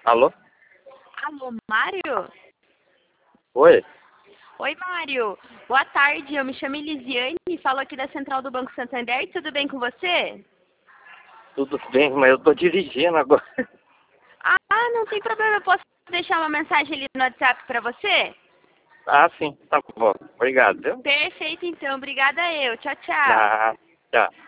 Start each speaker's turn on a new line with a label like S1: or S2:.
S1: Alô?
S2: Alô, Mário?
S1: Oi?
S2: Oi, Mário. Boa tarde, eu me chamo Elisiane, falo aqui da Central do Banco Santander. Tudo bem com você?
S1: Tudo bem, mas eu tô dirigindo agora.
S2: Ah, não tem problema. Eu posso deixar uma mensagem ali no WhatsApp para você?
S1: Ah, sim, tá bom. Obrigado, viu?
S2: Perfeito, então. Obrigada eu. Tchau, tchau.
S1: Ah, tchau.